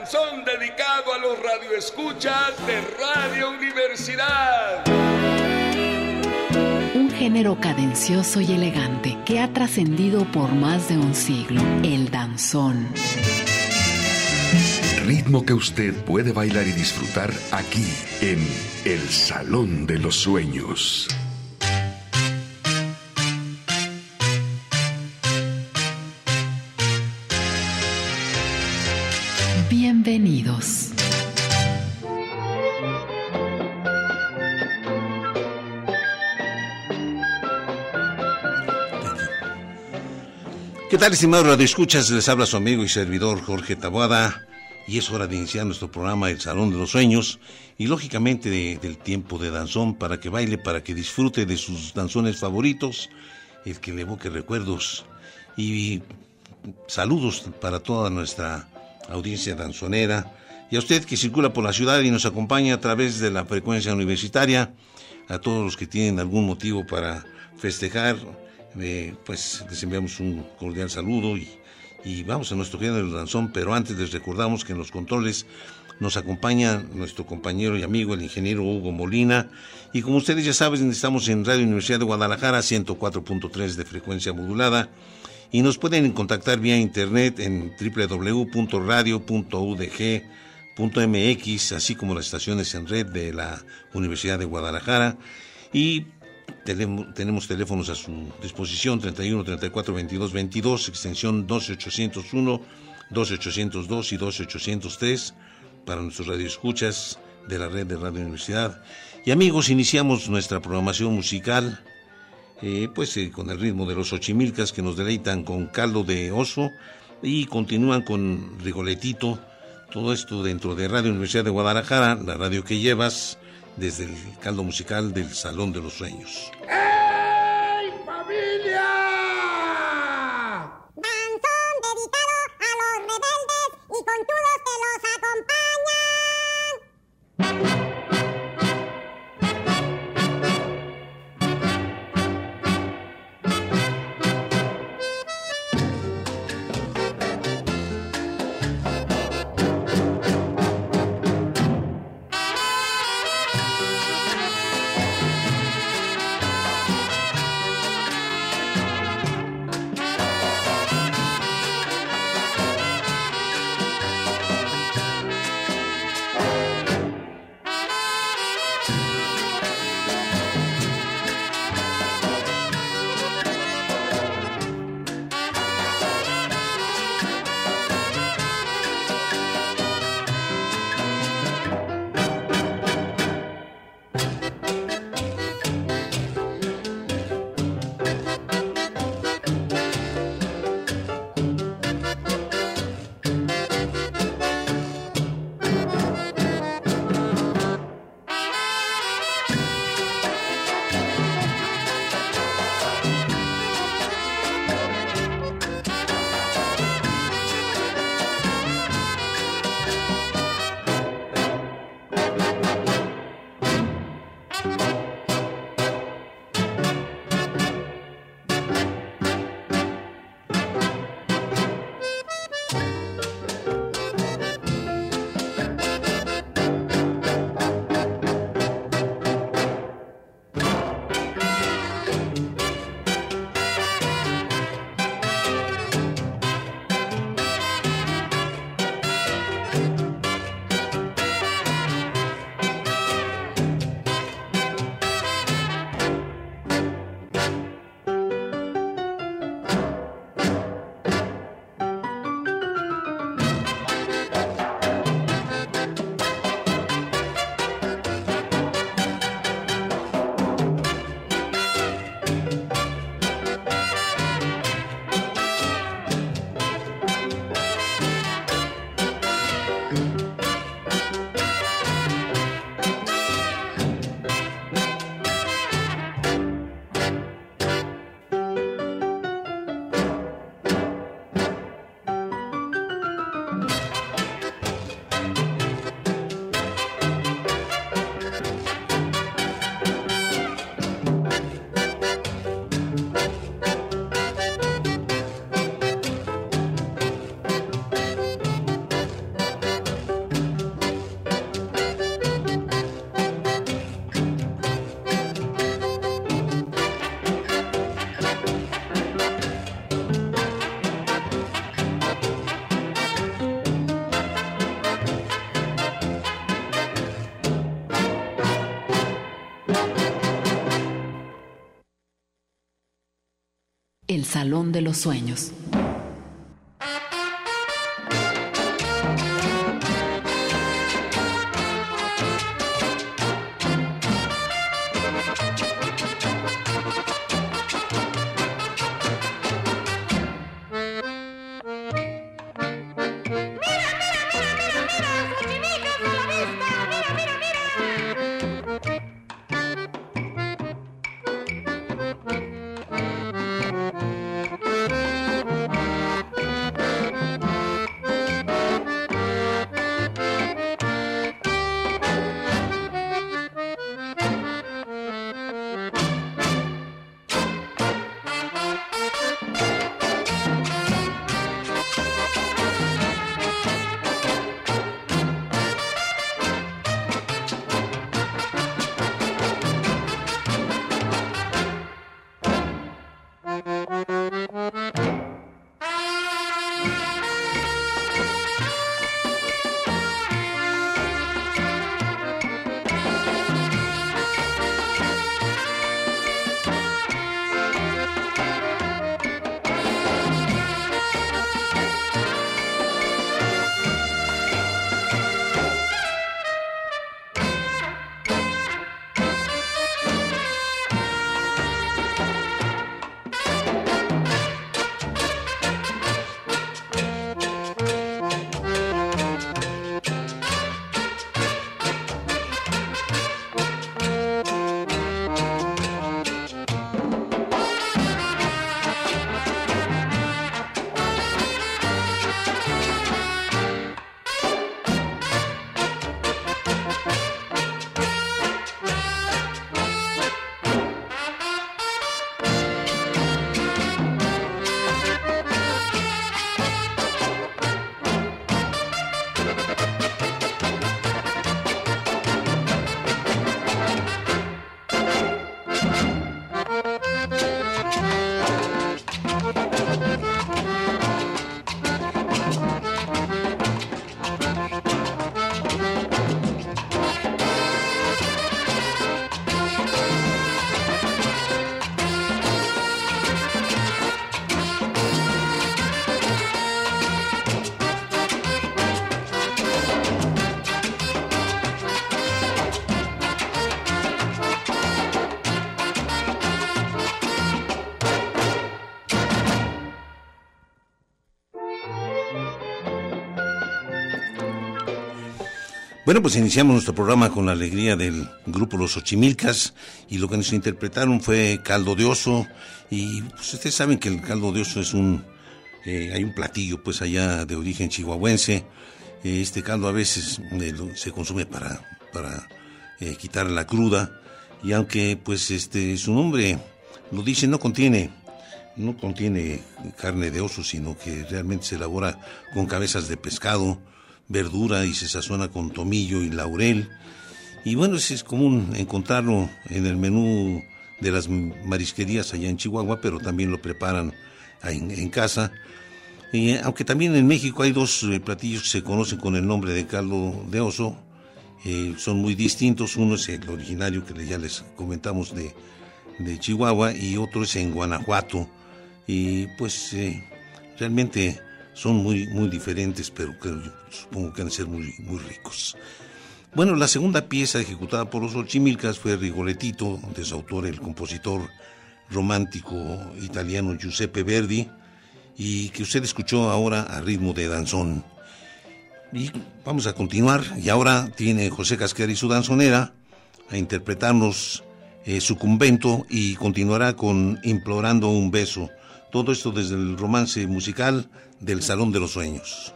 danzón dedicado a los radioescuchas de Radio Universidad. Un género cadencioso y elegante que ha trascendido por más de un siglo, el danzón. Ritmo que usted puede bailar y disfrutar aquí en El Salón de los Sueños. Bienvenidos. ¿Qué tal, estimados radioescuchas? Les habla su amigo y servidor Jorge Taboada, y es hora de iniciar nuestro programa El Salón de los Sueños, y lógicamente del tiempo de danzón, para que baile, para que disfrute de sus danzones favoritos, el que le evoque recuerdos, y saludos para toda nuestra audiencia danzonera, y a usted que circula por la ciudad y nos acompaña a través de la frecuencia universitaria, a todos los que tienen algún motivo para festejar, pues les enviamos un cordial saludo y vamos a nuestro género del danzón, pero antes les recordamos que en los controles nos acompaña nuestro compañero y amigo, el ingeniero Hugo Molina, y como ustedes ya saben, estamos en Radio Universidad de Guadalajara, 104.3 de frecuencia modulada, y nos pueden contactar vía internet en www.radio.udg.mx, así como las estaciones en red de la Universidad de Guadalajara, y tenemos teléfonos a su disposición: 31 34 22 22, extensión 12801, 12802 y 12803 para nuestros radioescuchas de la red de Radio Universidad. Y amigos, iniciamos nuestra programación musical con el ritmo de los Xochimilcas, que nos deleitan con Caldo de Oso y continúan con Rigoletito. Todo esto dentro de Radio Universidad de Guadalajara, la radio que llevas, desde el caldo musical del Salón de los Sueños. ¡Ey, familia! Danzón dedicado a los rebeldes y conchudos que los acompañan. El Salón de los Sueños. Bueno, pues iniciamos nuestro programa con la alegría del grupo Los Xochimilcas, y lo que nos interpretaron fue Caldo de Oso. Y pues ustedes saben que el caldo de oso es hay un platillo pues allá de origen chihuahuense. Este caldo a veces se consume para quitar la cruda, y aunque pues su nombre lo dice, no contiene carne de oso, sino que realmente se elabora con cabezas de pescado, verdura, y se sazona con tomillo y laurel. Y bueno, es común encontrarlo en el menú de las marisquerías allá en Chihuahua, pero también lo preparan en casa. Y aunque también en México hay dos platillos que se conocen con el nombre de caldo de oso, son muy distintos. Uno es el originario que ya les comentamos de Chihuahua, y otro es en Guanajuato. Y pues realmente son muy, muy diferentes, pero que supongo que han de ser muy, muy ricos. Bueno, la segunda pieza ejecutada por los Xochimilcas fue Rigoletito, de su autor, el compositor romántico italiano Giuseppe Verdi, y que usted escuchó ahora a ritmo de danzón. Y vamos a continuar, y ahora tiene José Casquera y su danzonera a interpretarnos su convento, y continuará con Implorando un beso. Todo esto desde el romance musical del Salón de los Sueños.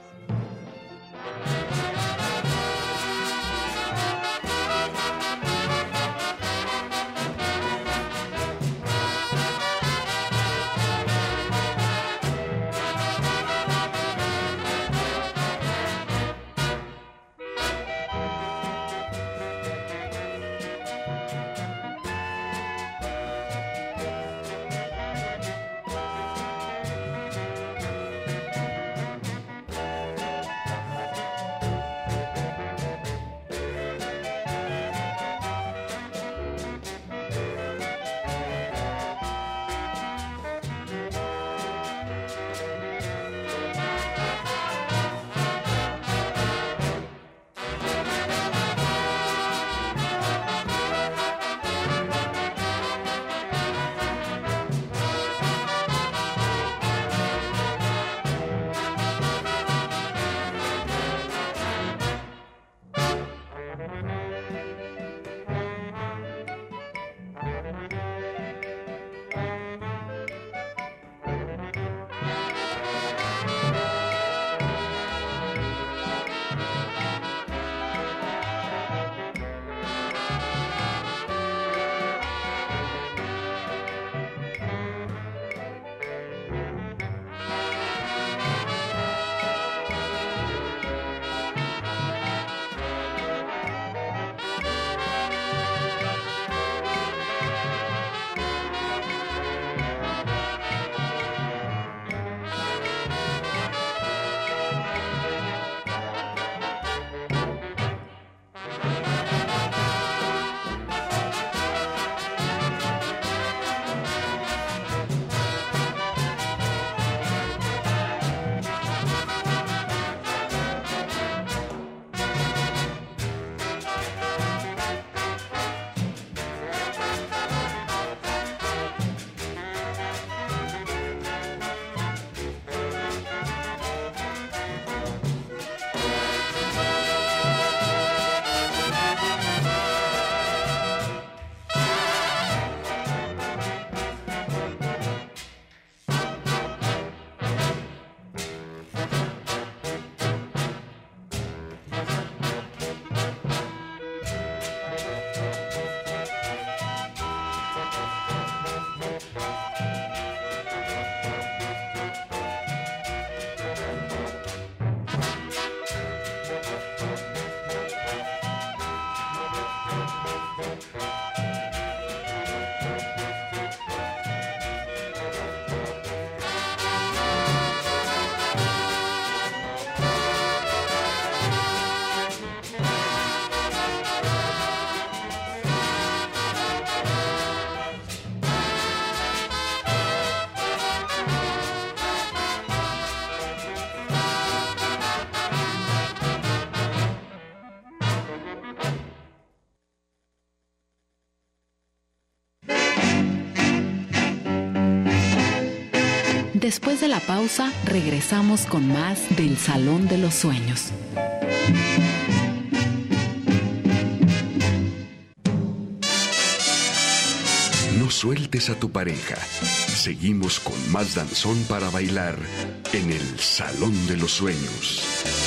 Después de la pausa, regresamos con más del Salón de los Sueños. No sueltes a tu pareja. Seguimos con más danzón para bailar en el Salón de los Sueños.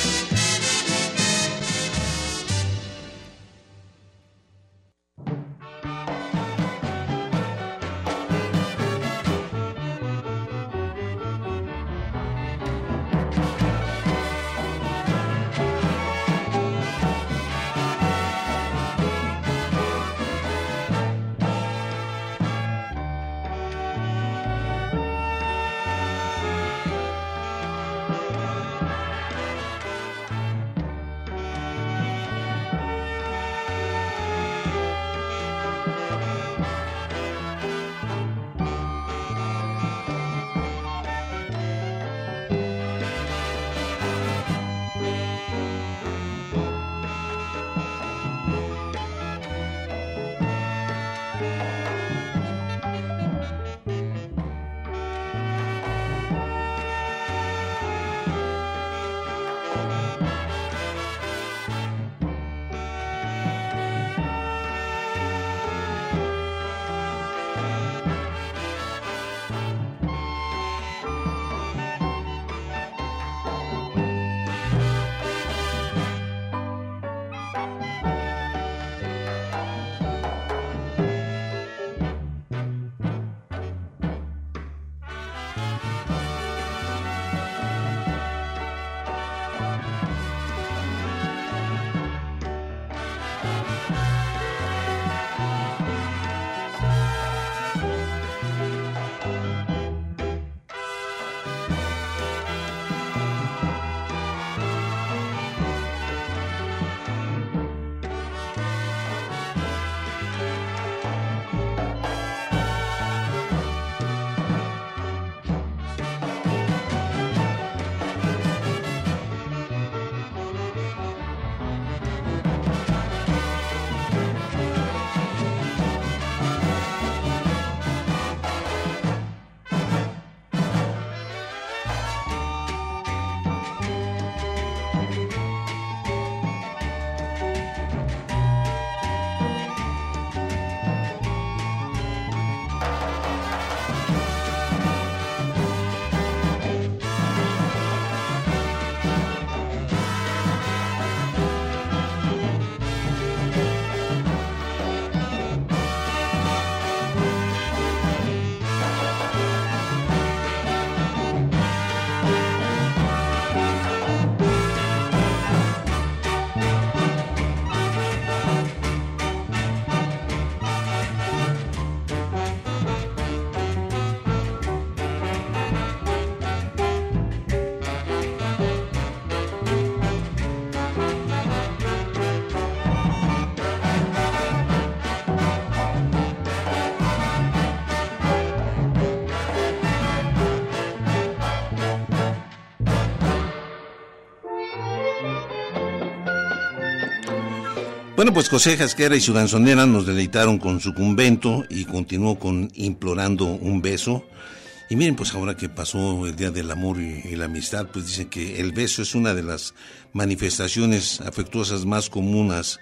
Bueno, pues José Jasquera y su danzonera nos deleitaron con su convento y continuó con Implorando un beso. Y miren, pues ahora que pasó el Día del Amor y la Amistad, pues dicen que el beso es una de las manifestaciones afectuosas más comunes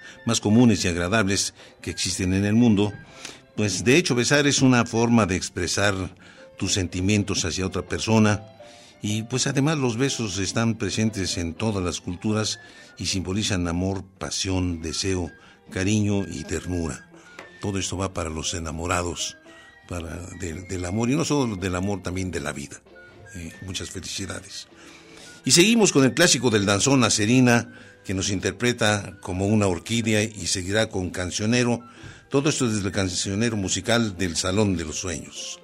y agradables que existen en el mundo. Pues de hecho besar es una forma de expresar tus sentimientos hacia otra persona. Y pues además los besos están presentes en todas las culturas y simbolizan amor, pasión, deseo, cariño y ternura. Todo esto va para los enamorados del amor, y no solo del amor, también de la vida. Muchas felicidades. Y seguimos con el clásico del danzón, La Serina, que nos interpreta como una orquídea, y seguirá con Cancionero. Todo esto desde el Cancionero musical del Salón de los Sueños.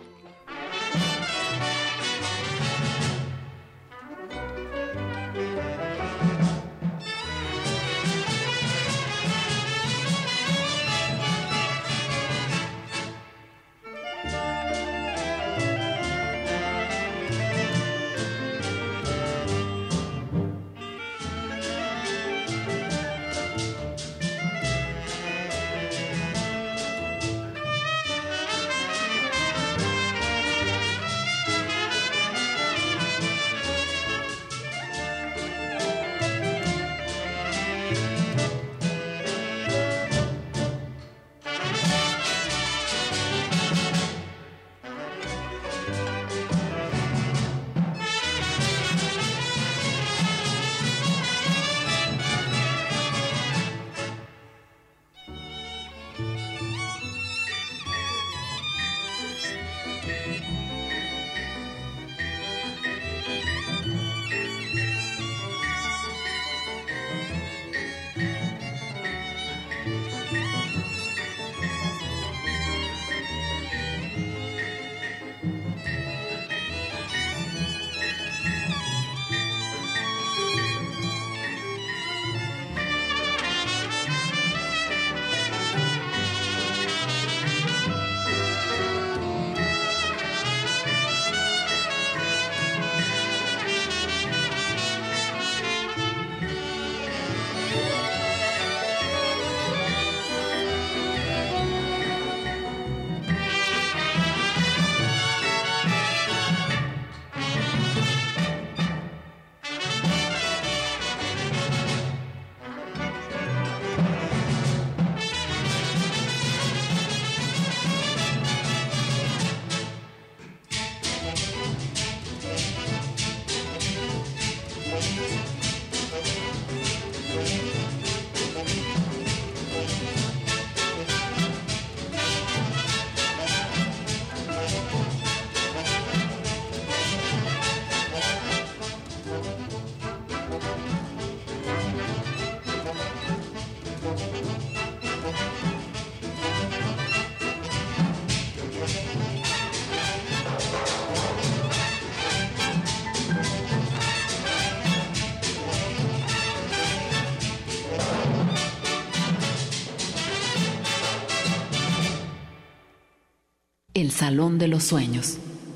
El Salón de los Sueños.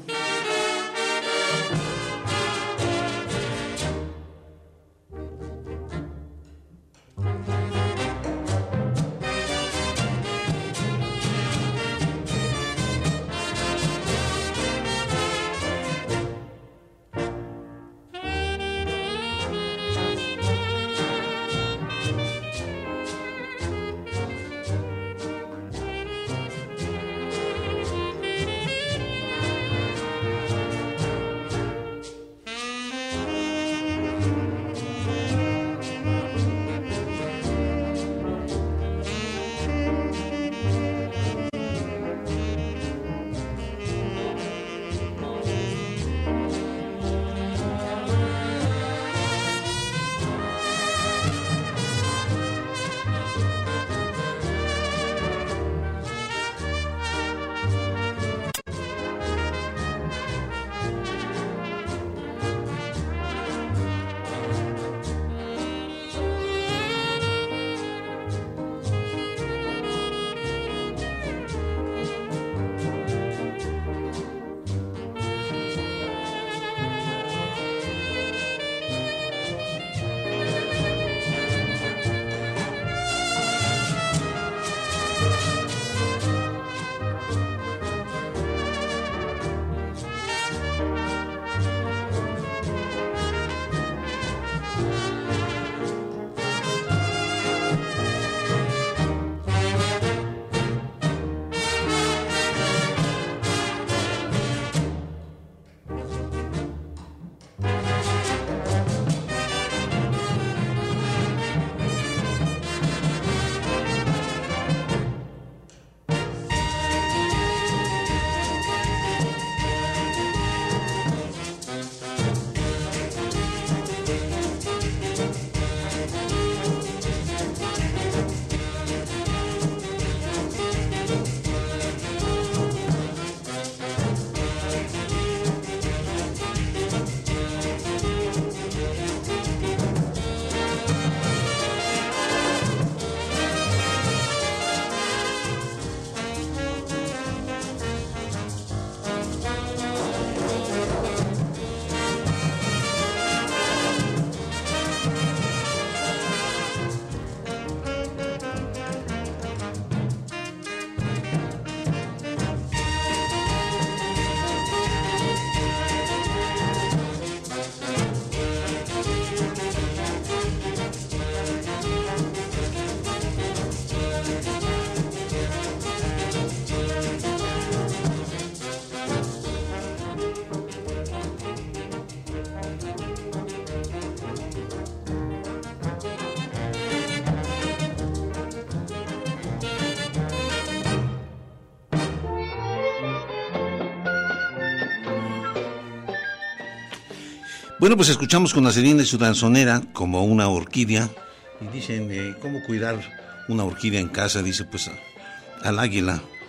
Bueno, pues escuchamos con Acelina y su danzonera como una orquídea. Y dicen, ¿cómo cuidar una orquídea en casa? Dice, pues halague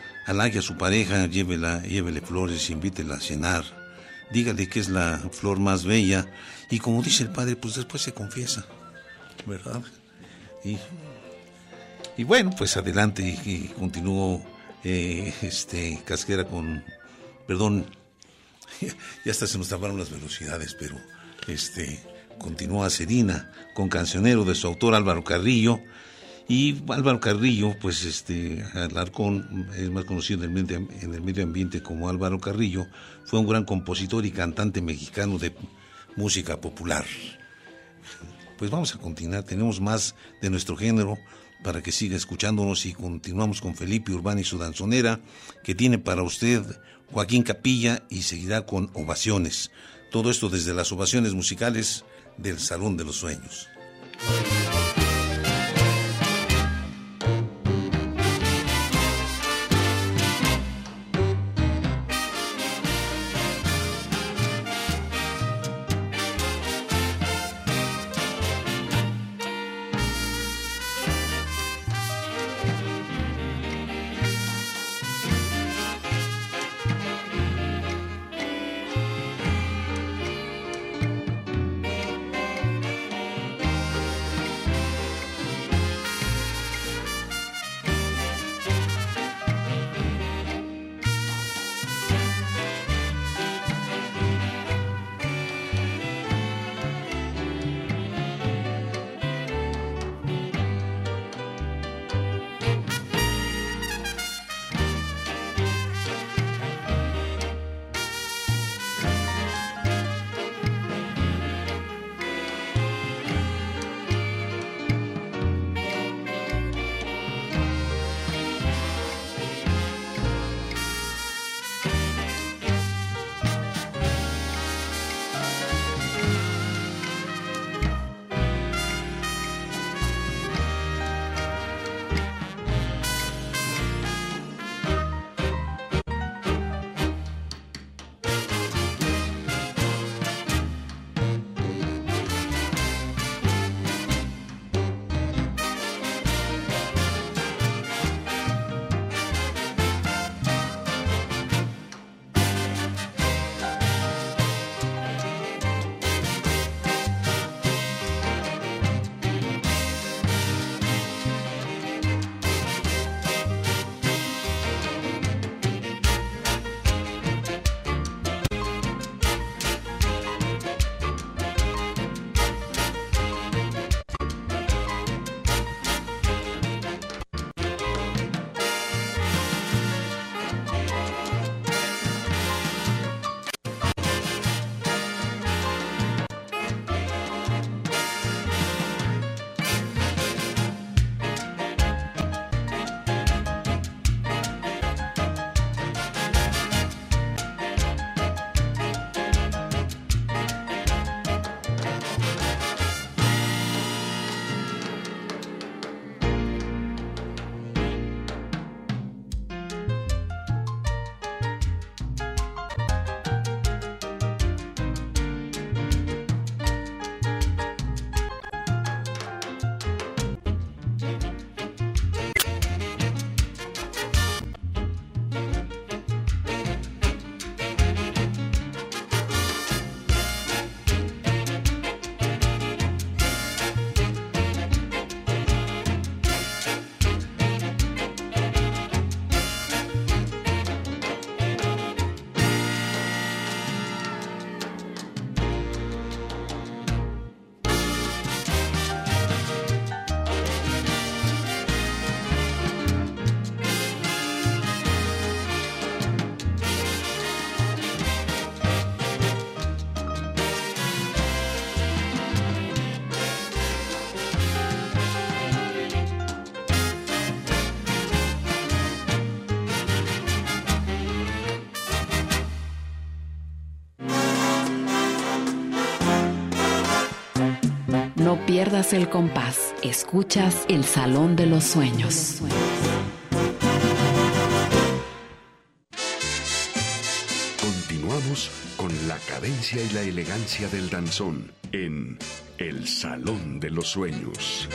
a su pareja, llévele flores, invítela a cenar. Dígale que es la flor más bella. Y como dice el padre, pues después se confiesa, ¿verdad? Y bueno, pues adelante y continúo Casquera con... Perdón, ya hasta se nos taparon las velocidades, pero continúa Acelina con Cancionero de su autor Álvaro Carrillo. Y Álvaro Carrillo, pues Alarcón es más conocido en el medio ambiente como Álvaro Carrillo, fue un gran compositor y cantante mexicano de música popular. Pues vamos a continuar, tenemos más de nuestro género para que siga escuchándonos y continuamos con Felipe Urbán y su danzonera, que tiene para usted Joaquín Capilla y seguirá con Ovaciones. Todo esto desde las ovaciones musicales del Salón de los Sueños. No pierdas el compás. Escuchas El Salón de los Sueños. Continuamos con la cadencia y la elegancia del danzón en El Salón de los Sueños.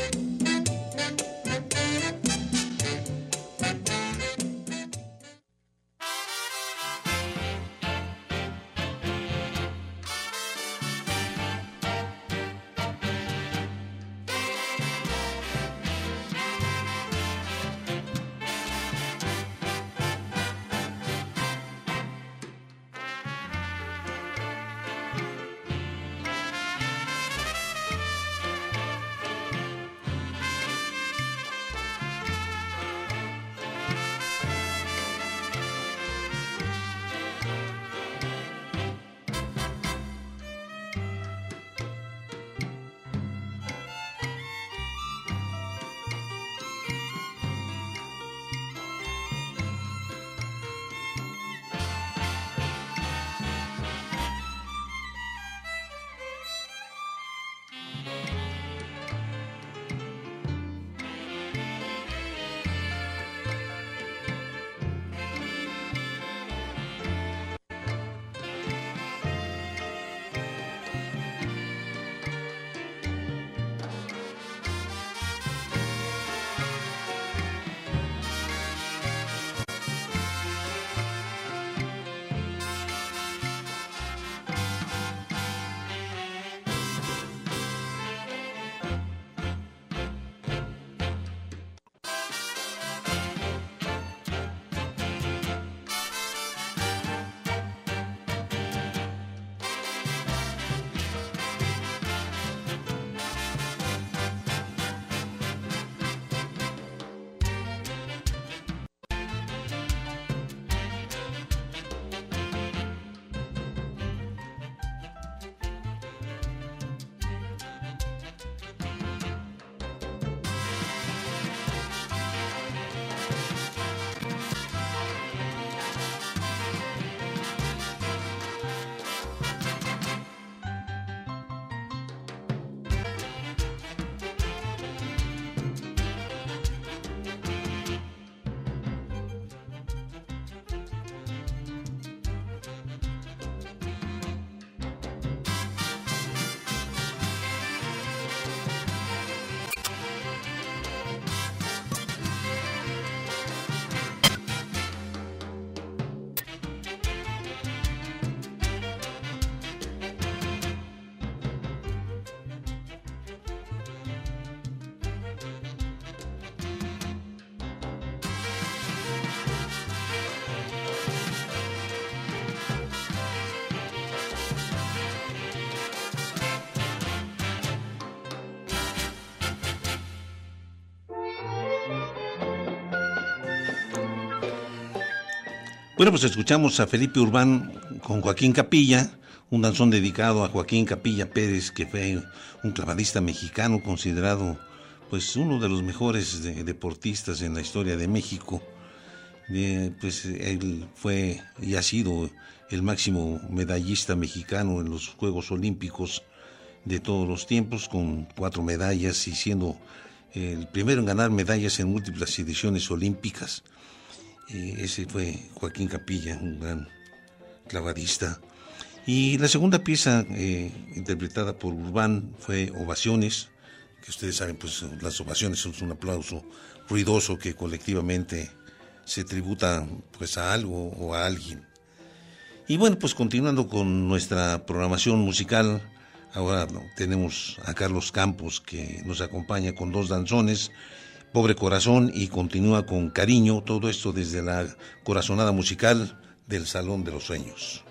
Bueno, pues escuchamos a Felipe Urbán con Joaquín Capilla, un danzón dedicado a Joaquín Capilla Pérez, que fue un clavadista mexicano considerado pues uno de los mejores deportistas en la historia de México. Pues él fue y ha sido el máximo medallista mexicano en los Juegos Olímpicos de todos los tiempos, con 4 medallas y siendo el primero en ganar medallas en múltiples ediciones olímpicas. Ese fue Joaquín Capilla, un gran clavadista. Y la segunda pieza interpretada por Urbán fue Ovaciones, que ustedes saben, pues las ovaciones son un aplauso ruidoso que colectivamente se tributa pues a algo o a alguien. Y bueno, pues continuando con nuestra programación musical, ahora tenemos a Carlos Campos, que nos acompaña con 2 danzones, Pobre Corazón y Continúa con Cariño, todo esto desde la corazonada musical del Salón de los Sueños.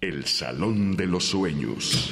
El Salón de los Sueños.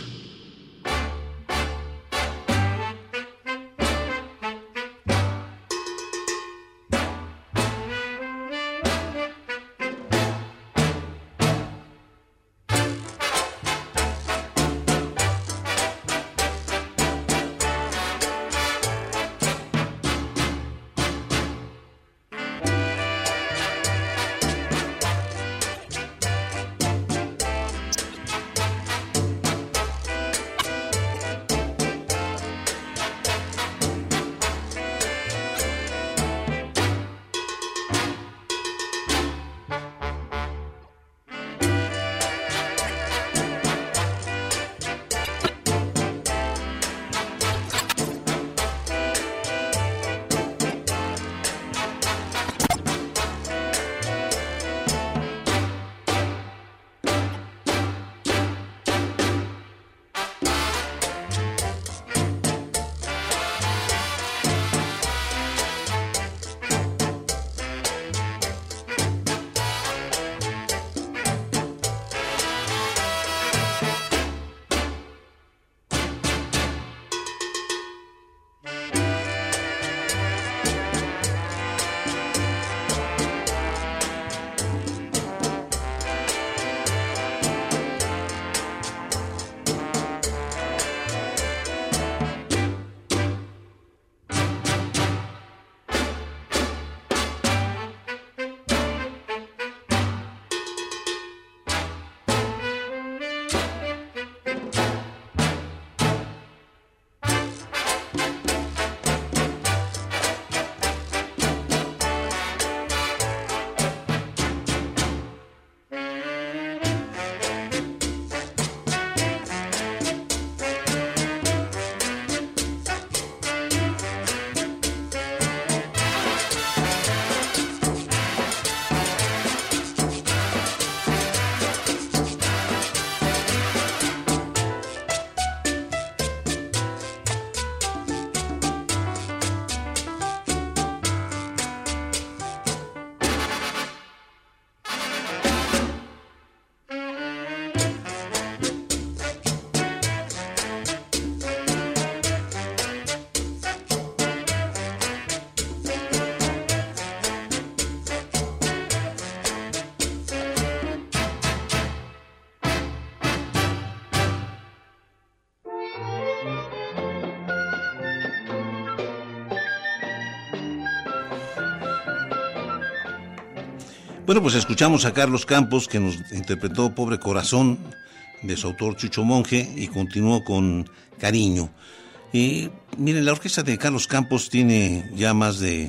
Bueno, pues escuchamos a Carlos Campos, que nos interpretó Pobre Corazón, de su autor Chucho Monje, y continuó con Cariño. Y miren, la orquesta de Carlos Campos tiene ya más de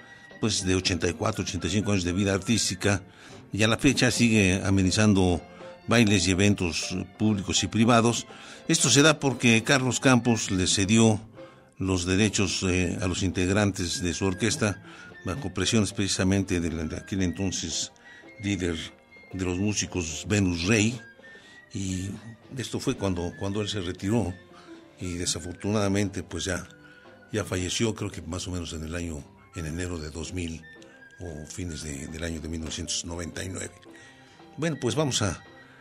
84, 85 años de vida artística, y a la fecha sigue amenizando bailes y eventos públicos y privados. Esto se da porque Carlos Campos le cedió los derechos a los integrantes de su orquesta, bajo presiones precisamente de aquel entonces líder de los músicos, Venus Rey, y esto fue cuando él se retiró, y desafortunadamente pues ya falleció, creo que más o menos en enero de 2000 o fines del año de 1999. Bueno, pues vamos a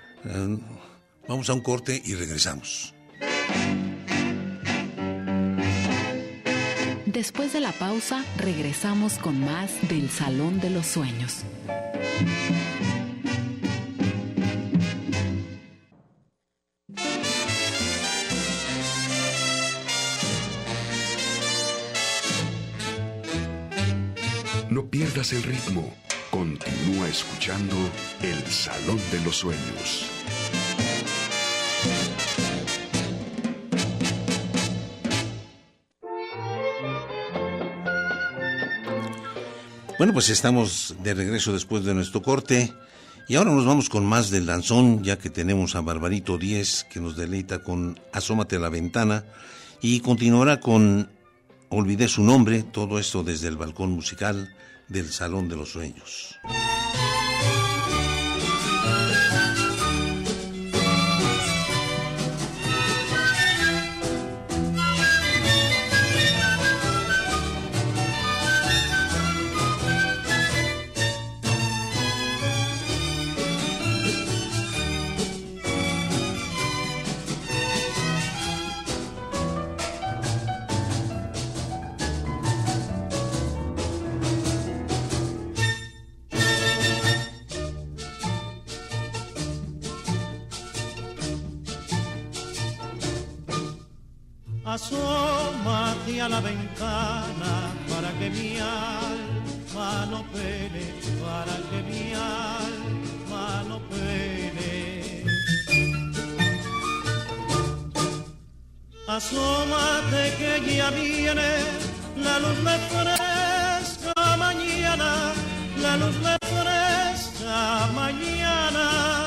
un corte y regresamos. Después de la pausa, regresamos con más del Salón de los Sueños. No pierdas el ritmo. Continúa escuchando El Salón de los Sueños. Bueno, pues estamos de regreso después de nuestro corte y ahora nos vamos con más del danzón, ya que tenemos a Barbarito Díez, que nos deleita con Asómate a la ventana, y continuará con Olvidé su nombre, todo esto desde el balcón musical del Salón de los Sueños. Asómate a la ventana para que mi alma no pene, para que mi alma no pene. Asómate que ya viene la luz me fresca mañana, la luz me fresca mañana.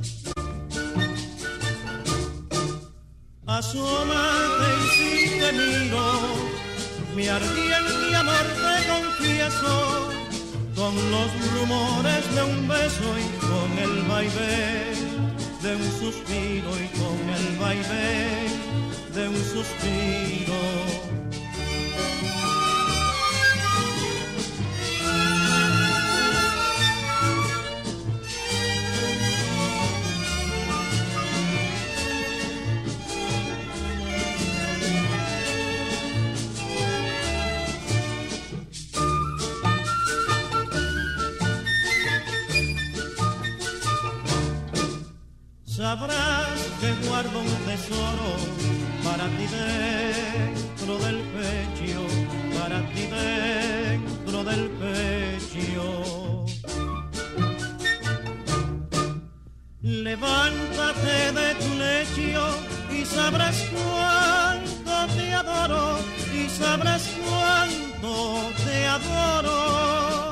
Asómate y si te miro, mi ardiente amor te confieso, con los rumores de un beso y con el vaivén de un suspiro y con el vaivén de un suspiro. Sabrás que guardo un tesoro para ti dentro del pecho, para ti dentro del pecho. Levántate de tu lecho y sabrás cuánto te adoro, y sabrás cuánto te adoro.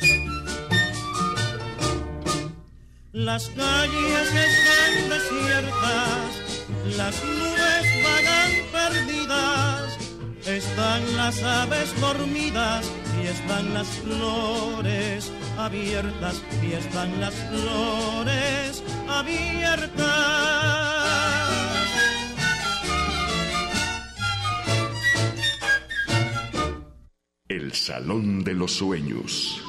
Las calles están desiertas, las nubes vagan perdidas, están las aves dormidas y están las flores abiertas, y están las flores abiertas. El Salón de los Sueños.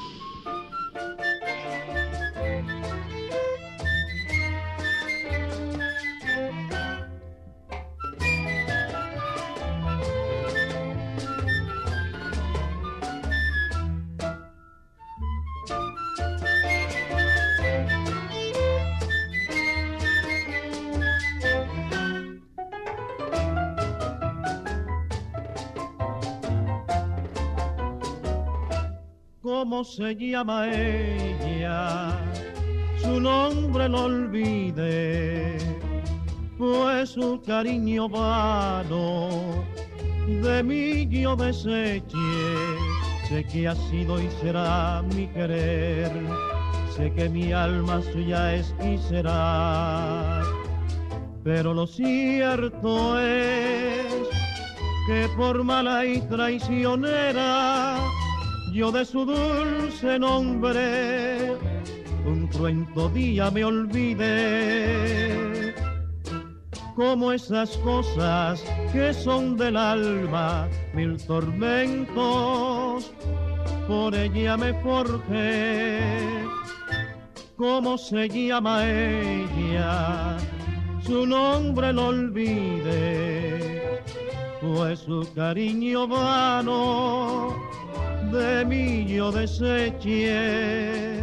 ¿Cómo se llama ella? Su nombre lo olvidé, pues su cariño vano de mí yo deseché. Sé que ha sido y será mi querer, sé que mi alma suya es y será, pero lo cierto es que por mala y traicionera yo de su dulce nombre un cruento día me olvidé. Como esas cosas que son del alma, mil tormentos por ella me forjé. ¿Cómo se llama ella? Su nombre lo olvidé, pues su cariño vano de mí yo deseché.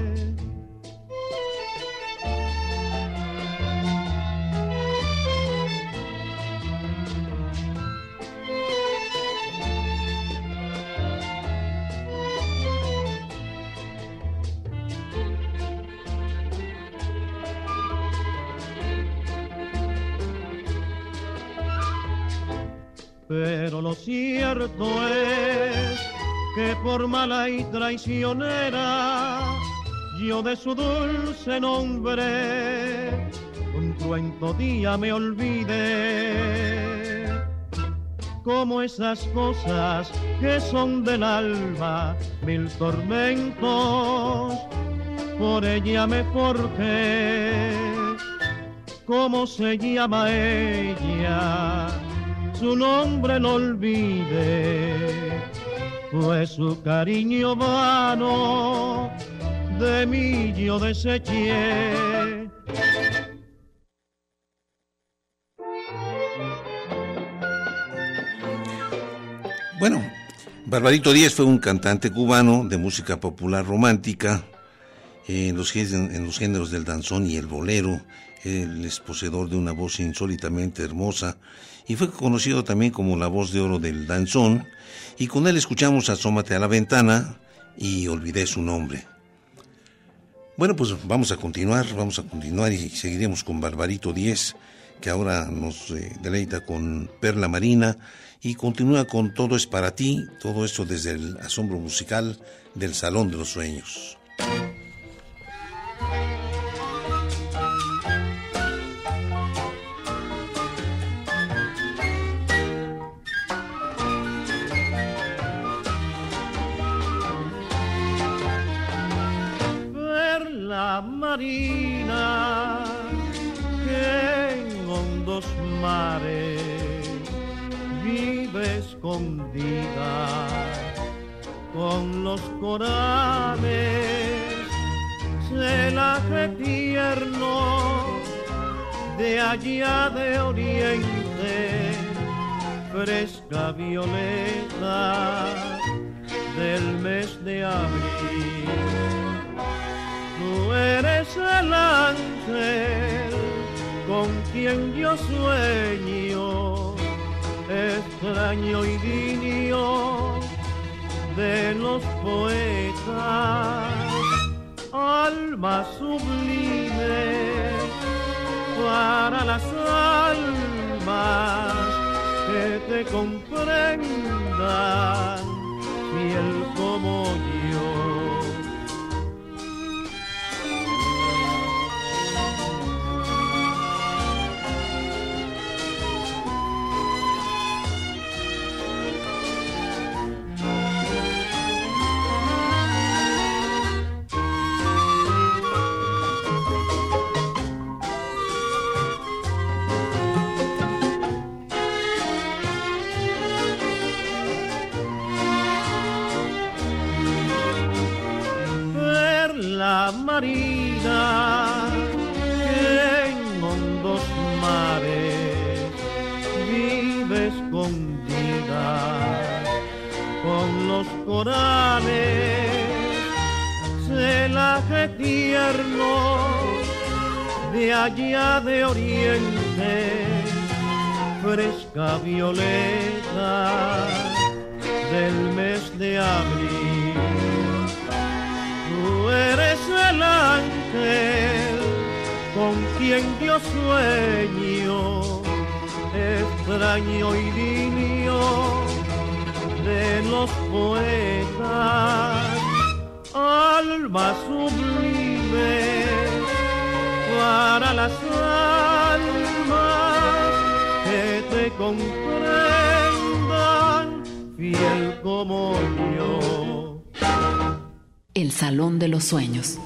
Pero lo cierto es que por mala y traicionera yo de su dulce nombre un cruento día me olvidé. Como esas cosas que son del alma, mil tormentos por ella me forjé. ¿Cómo se llama ella? Su nombre no olvide, pues su cariño vano de mí yo deseché. Bueno, Barbarito Díaz fue un cantante cubano de música popular romántica en los géneros del danzón y el bolero. Él es poseedor de una voz insólitamente hermosa y fue conocido también como la voz de oro del danzón. Y con él escuchamos Asómate a la ventana y Olvidé su nombre. Bueno, pues vamos a continuar y seguiremos con Barbarito Díez, que ahora nos deleita con Perla Marina y continúa con Todo es para ti, todo esto desde el asombro musical del Salón de los Sueños. Perla Marina, que en hondos mares vive escondida con los corales, celaje tierno de allá de oriente, fresca violeta del mes de abril. Tú eres el ángel con quien yo sueño, extraño idilio de los poetas, alma sublime para las almas que te comprendan, fiel como yo. La marina que en hondos mares vive escondida con los corales, celaje tierno de allá de oriente, fresca violeta del mes de abril. Tú eres el ángel con quien yo sueño, extraño idilio de los poetas, alma sublime para las almas que te comprendan, fiel como yo. El Salón de los Sueños.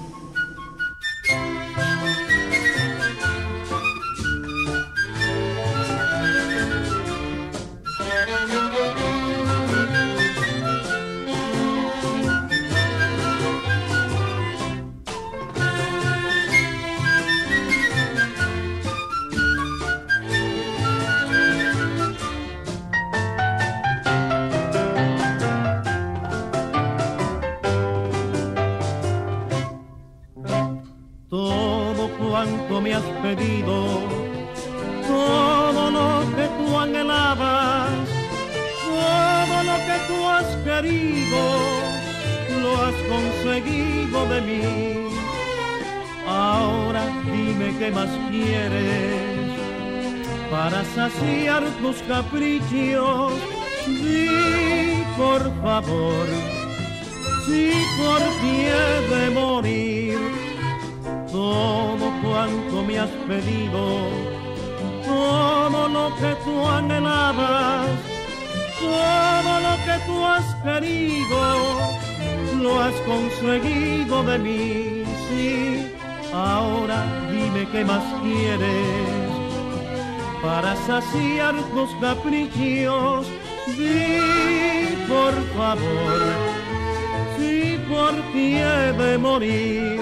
Cuanto me has pedido, todo lo que tú anhelabas, todo lo que tú has querido, lo has conseguido de mí. Ahora dime qué más quieres para saciar tus caprichos. Di por favor, si por ti he de morir. Todo cuanto me has pedido, todo lo que tú anhelabas, todo lo que tú has querido, lo has conseguido de mí. Sí, ahora dime qué más quieres para saciar tus caprichos. Di por favor, si por ti he de morir.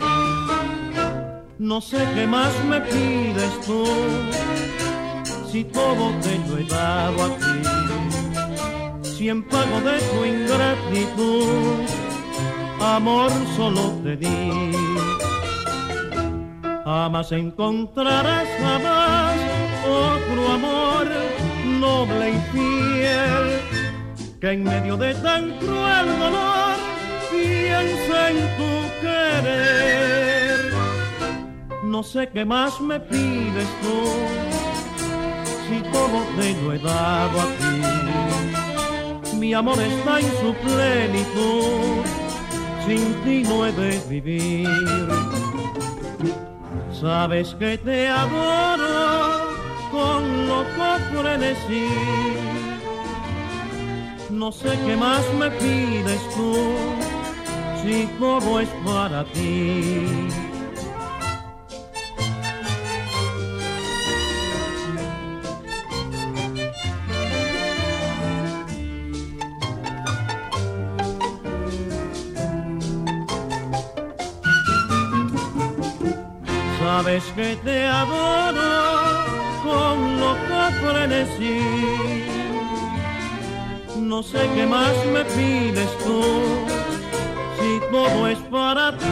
No sé qué más me pides tú, si todo te lo he dado a ti, si en pago de tu ingratitud amor solo te di. Jamás encontrarás jamás otro amor noble y fiel, que en medio de tan cruel dolor piensa en tu querer. No sé qué más me pides tú, si todo te lo he dado a ti. Mi amor está en su plenitud, sin ti no he de vivir. Sabes que te adoro con loco frenesí. No sé qué más me pides tú, si todo es para ti. Sabes que te adoro con loco frenesí. No sé qué más me pides tú, si todo es para ti.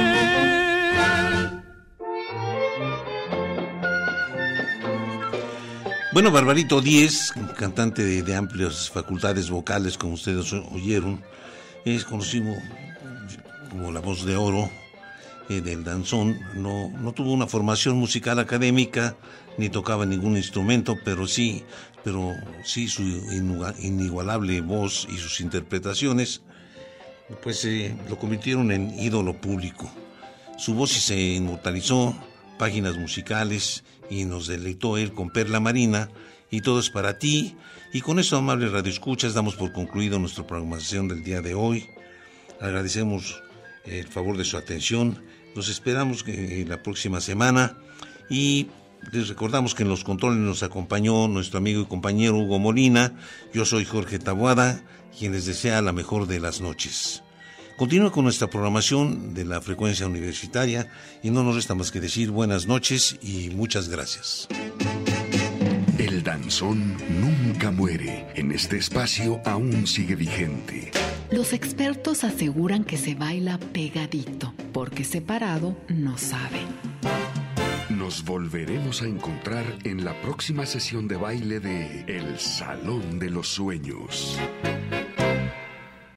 Bueno, Barbarito Díez, cantante de amplias facultades vocales, como ustedes oyeron, es conocido como la voz de oro del danzón. No tuvo una formación musical académica, ni tocaba ningún instrumento, pero sí su inigualable voz y sus interpretaciones pues lo convirtieron en ídolo público. Su voz se inmortalizó, páginas musicales, y nos deleitó él con Perla Marina y Todo es para ti. Y con eso, amables radioescuchas, damos por concluido nuestra programación del día de hoy. Agradecemos el favor de su atención. Los esperamos la próxima semana, y les recordamos que en los controles nos acompañó nuestro amigo y compañero Hugo Molina. Yo soy Jorge Taboada, quien les desea la mejor de las noches. Continúa con nuestra programación de la frecuencia universitaria, y no nos resta más que decir buenas noches y muchas gracias. El danzón nunca muere. En este espacio aún sigue vigente. Los expertos aseguran que se baila pegadito, porque separado no sabe. Nos volveremos a encontrar en la próxima sesión de baile de El Salón de los Sueños.